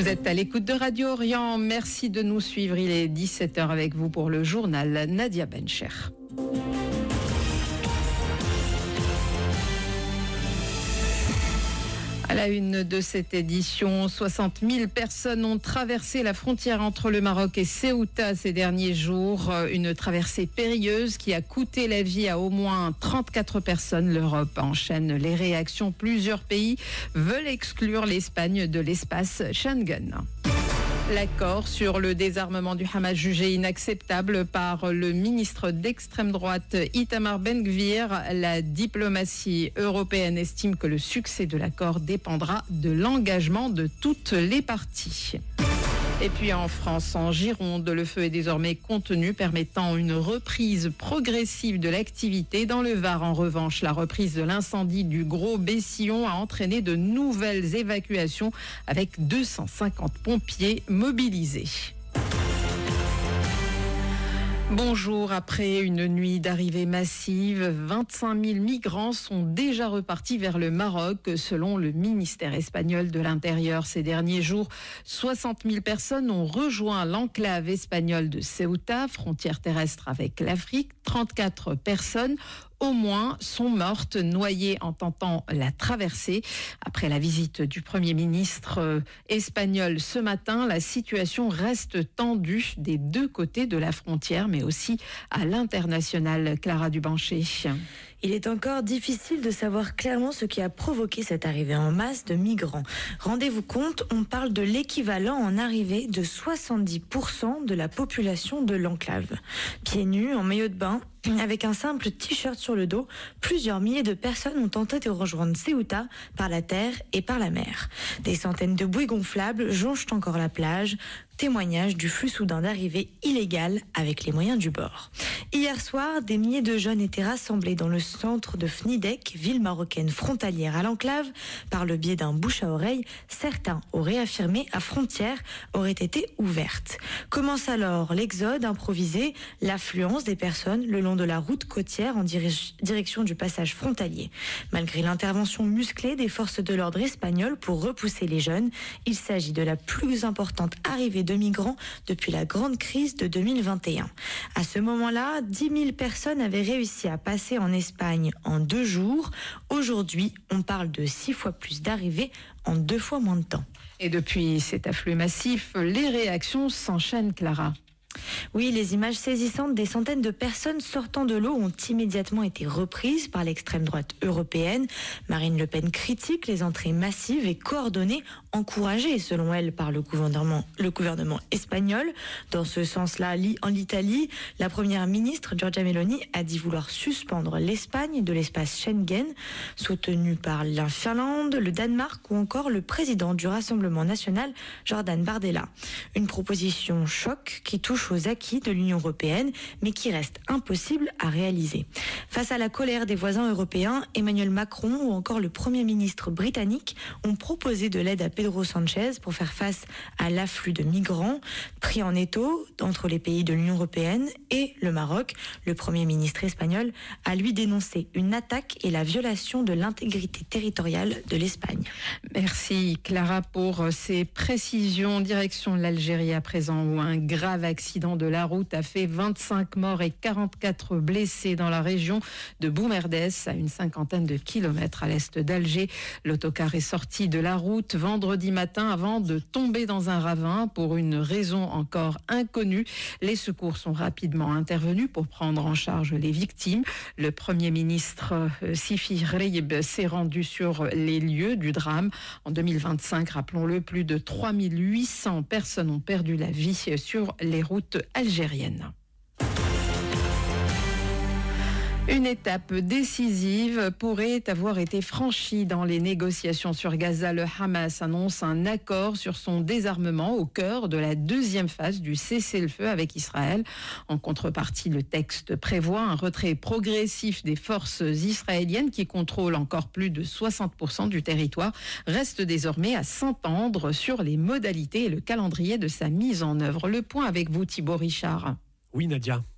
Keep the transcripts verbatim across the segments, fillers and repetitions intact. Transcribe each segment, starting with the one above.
Vous êtes à l'écoute de Radio Orient. Merci de nous suivre. Il est dix-sept heures avec vous pour le journal Nadia Bencher. À la une de cette édition, soixante mille personnes ont traversé la frontière entre le Maroc et Ceuta ces derniers jours. Une traversée périlleuse qui a coûté la vie à au moins trente-quatre personnes. L'Europe enchaîne les réactions. Plusieurs pays veulent exclure l'Espagne de l'espace Schengen. L'accord sur le désarmement du Hamas jugé inacceptable par le ministre d'extrême droite Itamar Ben-Gvir. La diplomatie européenne estime que le succès de l'accord dépendra de l'engagement de toutes les parties. Et puis en France, en Gironde, le feu est désormais contenu, permettant une reprise progressive de l'activité. Dans le Var, en revanche, la reprise de l'incendie du Gros Bessillon a entraîné de nouvelles évacuations avec deux cent cinquante pompiers mobilisés. Bonjour, après une nuit d'arrivée massive, vingt-cinq mille migrants sont déjà repartis vers le Maroc, selon le ministère espagnol de l'Intérieur. Ces derniers jours, soixante mille personnes ont rejoint l'enclave espagnole de Ceuta, frontière terrestre avec l'Afrique. trente-quatre personnes au moins sont mortes noyées en tentant la traversée. Après la visite du Premier ministre espagnol ce matin, la situation reste tendue des deux côtés de la frontière, mais aussi à l'international. Clara Dubanché. Il est encore difficile de savoir clairement ce qui a provoqué cette arrivée en masse de migrants. Rendez-vous compte, on parle de l'équivalent en arrivée de soixante-dix pour cent de la population de l'enclave. Pieds nus, en maillot de bain, avec un simple t-shirt sur le dos, plusieurs milliers de personnes ont tenté de rejoindre Ceuta par la terre et par la mer. Des centaines de bouées gonflables jonchent encore la plage, témoignage du flux soudain d'arrivée illégale avec les moyens du bord. Hier soir, des milliers de jeunes étaient rassemblés dans le centre de Fnidek, ville marocaine frontalière à l'enclave. Par le biais d'un bouche à oreille, certains auraient affirmé à frontière aurait été ouverte. Commence alors l'exode improvisé, l'affluence des personnes le long de la route côtière en dirige, direction du passage frontalier. Malgré l'intervention musclée des forces de l'ordre espagnoles pour repousser les jeunes, il s'agit de la plus importante arrivée de migrants depuis la grande crise de deux mille vingt et un. À ce moment-là, dix mille personnes avaient réussi à passer en Espagne en deux jours. Aujourd'hui, on parle de six fois plus d'arrivées en deux fois moins de temps. Et depuis cet afflux massif, les réactions s'enchaînent, Clara. Oui, les images saisissantes des centaines de personnes sortant de l'eau ont immédiatement été reprises par l'extrême droite européenne. Marine Le Pen critique les entrées massives et coordonnées, encouragées selon elle par le gouvernement, le gouvernement espagnol. Dans ce sens-là, en Italie, la première ministre Giorgia Meloni a dit vouloir suspendre l'Espagne de l'espace Schengen, soutenue par la Finlande, le Danemark ou encore le président du Rassemblement national, Jordan Bardella. Une proposition choc qui touche aux acquis de l'Union européenne, mais qui reste impossible à réaliser. Face à la colère des voisins européens, Emmanuel Macron ou encore le Premier ministre britannique ont proposé de l'aide à Pedro Sanchez pour faire face à l'afflux de migrants pris en étau entre les pays de l'Union européenne et le Maroc. Le Premier ministre espagnol a lui dénoncé une attaque et la violation de l'intégrité territoriale de l'Espagne. Merci Clara pour ces précisions. Direction l'Algérie à présent, où un grave accident de la route a fait vingt-cinq morts et quarante-quatre blessés dans la région de Boumerdès, à une cinquantaine de kilomètres à l'est d'Alger. L'autocar est sorti de la route vendredi matin avant de tomber dans un ravin pour une raison encore inconnue. Les secours sont rapidement intervenus pour prendre en charge les victimes. Le Premier ministre Sifi Reib s'est rendu sur les lieux du drame. En deux mille vingt-cinq, rappelons-le, plus de trois mille huit cents personnes ont perdu la vie sur les routes algériennes. Une étape décisive pourrait avoir été franchie dans les négociations sur Gaza. Le Hamas annonce un accord sur son désarmement au cœur de la deuxième phase du cessez-le-feu avec Israël. En contrepartie, le texte prévoit un retrait progressif des forces israéliennes qui contrôlent encore plus de soixante pour cent du territoire. Reste désormais à s'entendre sur les modalités et le calendrier de sa mise en œuvre. Le point avec vous, Thibaut Richard. Oui Nadia,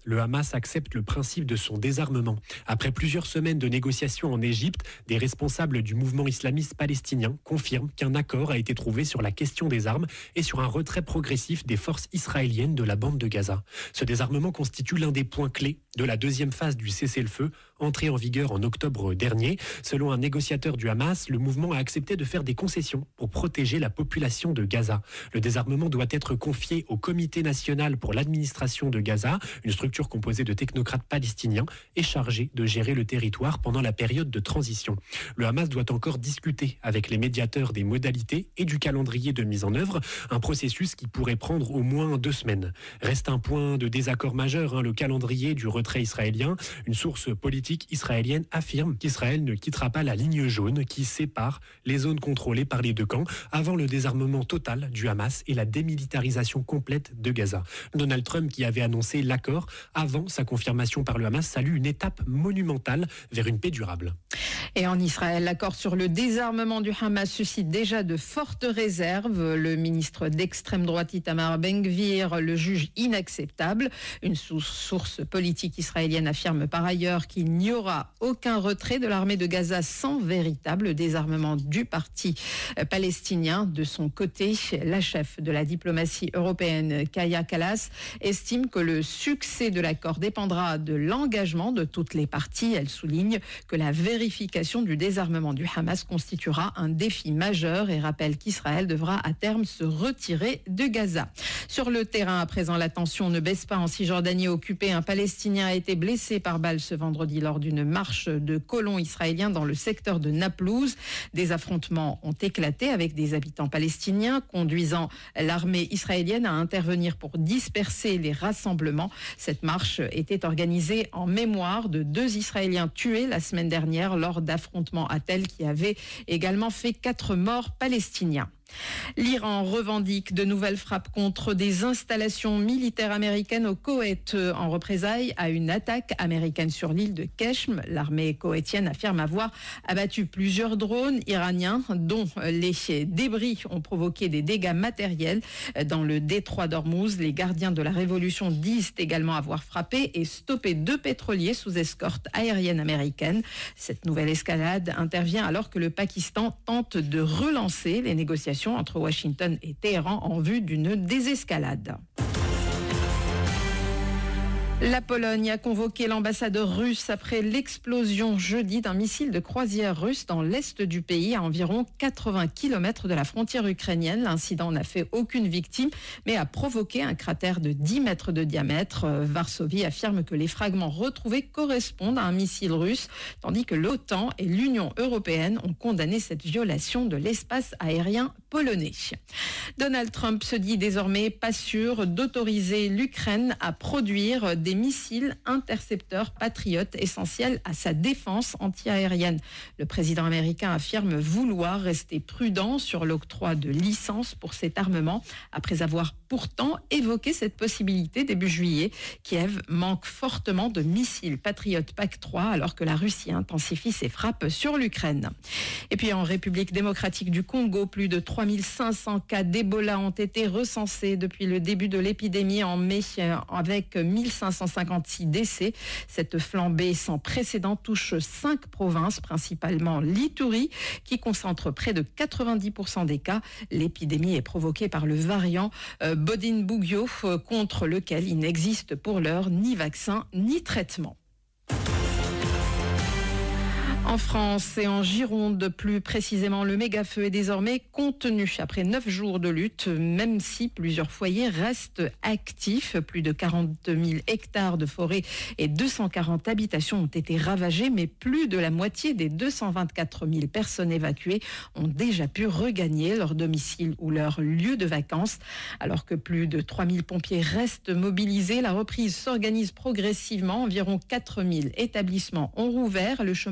le Hamas accepte le principe de son désarmement. Après plusieurs semaines de négociations en Égypte, des responsables du mouvement islamiste palestinien confirment qu'un accord a été trouvé sur la question des armes et sur un retrait progressif des forces israéliennes de la bande de Gaza. Ce désarmement constitue l'un des points clés de la deuxième phase du cessez-le-feu, entrée en vigueur en octobre dernier. Selon un négociateur du Hamas, le mouvement a accepté de faire des concessions pour protéger la population de Gaza. Le désarmement doit être confié au Comité national pour l'administration de Gaza, une structure composée de technocrates palestiniens et chargée de gérer le territoire pendant la période de transition. Le Hamas doit encore discuter avec les médiateurs des modalités et du calendrier de mise en œuvre, un processus qui pourrait prendre au moins deux semaines. Reste un point de désaccord majeur, hein, le calendrier du retrait israélien. Une source politique israélienne affirme qu'Israël ne quittera pas la ligne jaune qui sépare les zones contrôlées par les deux camps avant le désarmement total du Hamas et la démilitarisation complète de Gaza. Donald Trump, qui avait annoncé l'accord avant sa confirmation par le Hamas, salue une étape monumentale vers une paix durable. Et en Israël, l'accord sur le désarmement du Hamas suscite déjà de fortes réserves. Le ministre d'extrême droite Itamar Ben-Gvir le juge inacceptable. Une source politique israélienne affirme par ailleurs qu'il n'y aura aucun retrait de l'armée de Gaza sans véritable désarmement du parti palestinien. De son côté, la chef de la diplomatie européenne, Kaja Kallas, estime que le succès de l'accord dépendra de l'engagement de toutes les parties. Elle souligne que la vérification du désarmement du Hamas constituera un défi majeur et rappelle qu'Israël devra à terme se retirer de Gaza. Sur le terrain, à présent, la tension ne baisse pas en Cisjordanie occupée. Un Palestinien a été blessé par balle ce vendredi lors d'une marche de colons israéliens dans le secteur de Naplouse. Des affrontements ont éclaté avec des habitants palestiniens, conduisant l'armée israélienne à intervenir pour disperser les rassemblements. Cette marche était organisée en mémoire de deux Israéliens tués la semaine dernière lors d'affrontements à Tel qui avaient également fait quatre morts palestiniens. L'Iran revendique de nouvelles frappes contre des installations militaires américaines au Koweït en représailles à une attaque américaine sur l'île de Keshm. L'armée koweïtienne affirme avoir abattu plusieurs drones iraniens dont les débris ont provoqué des dégâts matériels dans le détroit d'Ormuz. Les gardiens de la révolution disent également avoir frappé et stoppé deux pétroliers sous escorte aérienne américaine. Cette nouvelle escalade intervient alors que le Pakistan tente de relancer les négociations entre Washington et Téhéran en vue d'une désescalade. La Pologne a convoqué l'ambassadeur russe après l'explosion jeudi d'un missile de croisière russe dans l'est du pays, à environ quatre-vingts kilomètres de la frontière ukrainienne. L'incident n'a fait aucune victime, mais a provoqué un cratère de dix mètres de diamètre. Varsovie affirme que les fragments retrouvés correspondent à un missile russe, tandis que l'OTAN et l'Union européenne ont condamné cette violation de l'espace aérien polonais. Donald Trump se dit désormais pas sûr d'autoriser l'Ukraine à produire des missiles intercepteurs patriotes essentiels à sa défense antiaérienne. Le président américain affirme vouloir rester prudent sur l'octroi de licences pour cet armement, après avoir pourtant évoqué cette possibilité début juillet. Kiev manque fortement de missiles Patriot Pac trois alors que la Russie intensifie ses frappes sur l'Ukraine. Et puis en République démocratique du Congo, plus de trois mille cinq cents cas d'Ebola ont été recensés depuis le début de l'épidémie en mai, avec mille cinq cent cinquante-six décès. Cette flambée sans précédent touche cinq provinces, principalement l'Ituri, qui concentre près de quatre-vingt-dix pour cent des cas. L'épidémie est provoquée par le variant euh, Bodin-Bugyo, euh, contre lequel il n'existe pour l'heure ni vaccin ni traitement. En France et en Gironde, plus précisément, le méga-feu est désormais contenu après neuf jours de lutte, même si plusieurs foyers restent actifs. Plus de quarante mille hectares de forêt et deux cent quarante habitations ont été ravagés, mais plus de la moitié des deux cent vingt-quatre mille personnes évacuées ont déjà pu regagner leur domicile ou leur lieu de vacances. Alors que plus de trois mille pompiers restent mobilisés, la reprise s'organise progressivement. Environ quatre mille établissements ont rouvert. Le chômage partiel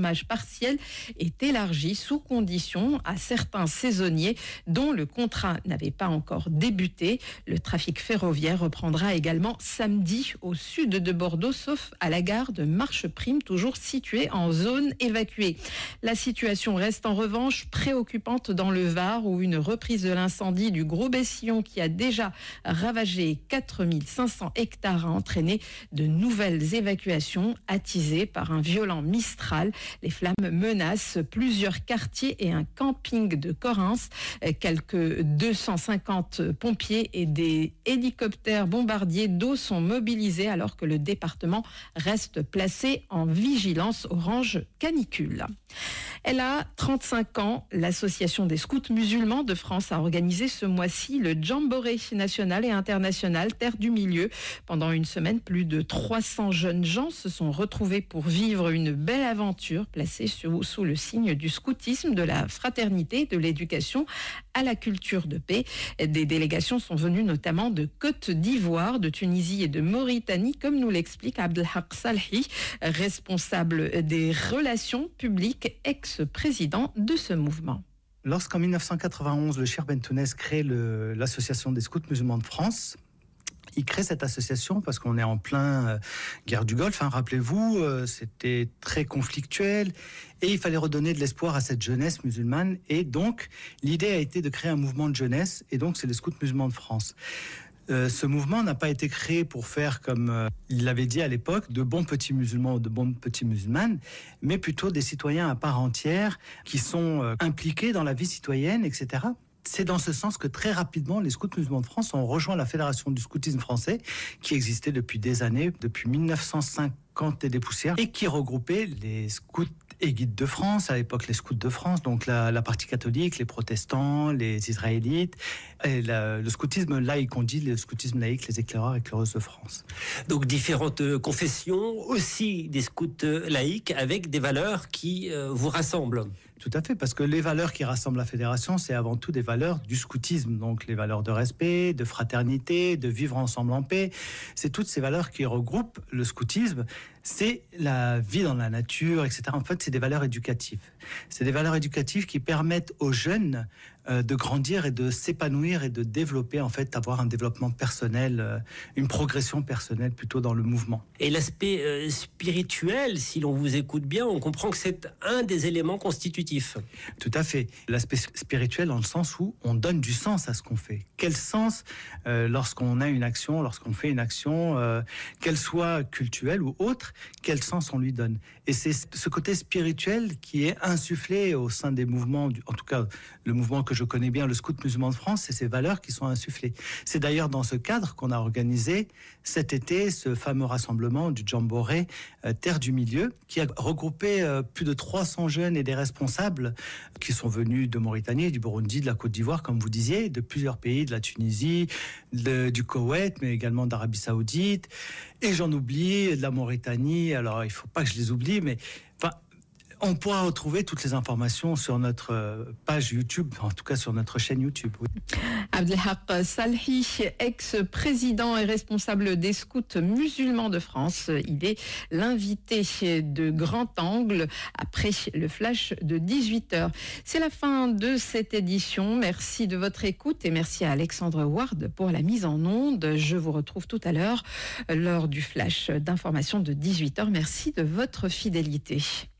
partiel est élargi sous condition à certains saisonniers dont le contrat n'avait pas encore débuté. Le trafic ferroviaire reprendra également samedi au sud de Bordeaux, sauf à la gare de Marcheprime, toujours située en zone évacuée. La situation reste en revanche préoccupante dans le Var, où une reprise de l'incendie du Gros Bessillon, qui a déjà ravagé quatre mille cinq cents hectares, a entraîné de nouvelles évacuations attisées par un violent Mistral. Les flammes menacent plusieurs quartiers et un camping de Correns. Quelques deux cent cinquante pompiers et des hélicoptères bombardiers d'eau sont mobilisés alors que le département reste placé en vigilance orange canicule. Elle a trente-cinq ans. L'Association des scouts musulmans de France a organisé ce mois-ci le Jamboree national et international Terre du Milieu. Pendant une semaine, plus de trois cents jeunes gens se sont retrouvés pour vivre une belle aventure placée sous, sous le signe du scoutisme, de la fraternité, de l'éducation à la culture de paix. Des délégations sont venues notamment de Côte d'Ivoire, de Tunisie et de Mauritanie, comme nous l'explique Abdelhak Salhi, responsable des relations publiques, ex-président de ce mouvement. Lorsqu'en mille neuf cent quatre-vingt-onze, le Cheikh Bentounès crée le, l'Association des scouts musulmans de France, il crée cette association parce qu'on est en plein euh, guerre du Golfe, hein, rappelez-vous, euh, c'était très conflictuel et il fallait redonner de l'espoir à cette jeunesse musulmane, et donc l'idée a été de créer un mouvement de jeunesse, et donc c'est les scouts musulmans de France. Euh, ce mouvement n'a pas été créé pour faire, comme euh, il l'avait dit à l'époque, de bons petits musulmans ou de bonnes petites musulmanes, mais plutôt des citoyens à part entière qui sont euh, impliqués dans la vie citoyenne, et cetera. C'est dans ce sens que très rapidement, les scouts musulmans de France ont rejoint la Fédération du scoutisme français, qui existait depuis des années, depuis mille neuf cent cinquante et des poussières, et qui regroupait les scouts et guides de France, à l'époque les scouts de France, donc la, la partie catholique, les protestants, les israélites, et la, le scoutisme laïque, on dit le scoutisme laïque, les éclaireurs, éclaireuses de France. Donc différentes confessions, aussi des scouts laïques avec des valeurs qui euh, vous rassemblent. Tout à fait, parce que les valeurs qui rassemblent la fédération, c'est avant tout des valeurs du scoutisme, donc les valeurs de respect, de fraternité, de vivre ensemble en paix. C'est toutes ces valeurs qui regroupent le scoutisme. C'est la vie dans la nature, et cetera. En fait, c'est des valeurs éducatives. C'est des valeurs éducatives qui permettent aux jeunes euh, de grandir et de s'épanouir et de développer, en fait, avoir un développement personnel, euh, une progression personnelle plutôt dans le mouvement. Et l'aspect euh, spirituel, si l'on vous écoute bien, on comprend que c'est un des éléments constitutifs. Tout à fait. L'aspect spirituel dans le sens où on donne du sens à ce qu'on fait. Quel sens euh, lorsqu'on a une action, lorsqu'on fait une action, euh, qu'elle soit cultuelle ou autre, quel sens on lui donne. Et c'est ce côté spirituel qui est insufflé au sein des mouvements, du, en tout cas le mouvement que je connais bien, le Scout musulman de France, c'est ces valeurs qui sont insufflées. C'est d'ailleurs dans ce cadre qu'on a organisé cet été ce fameux rassemblement du Jamboree euh, Terre du Milieu, qui a regroupé euh, plus de trois cents jeunes et des responsables qui sont venus de Mauritanie, du Burundi, de la Côte d'Ivoire, comme vous disiez, de plusieurs pays, de la Tunisie, de, du Koweït, mais également d'Arabie Saoudite, et j'en oublie, de la Mauritanie. Alors il ne faut pas que je les oublie, mais enfin, on pourra retrouver toutes les informations sur notre page YouTube, en tout cas sur notre chaîne YouTube. Oui. Abdelhak Salhi, ex-président et responsable des scouts musulmans de France. Il est l'invité de Grand Angle après le flash de dix-huit heures. C'est la fin de cette édition. Merci de votre écoute et merci à Alexandre Ward pour la mise en onde. Je vous retrouve tout à l'heure lors du flash d'information de dix-huit heures. Merci de votre fidélité.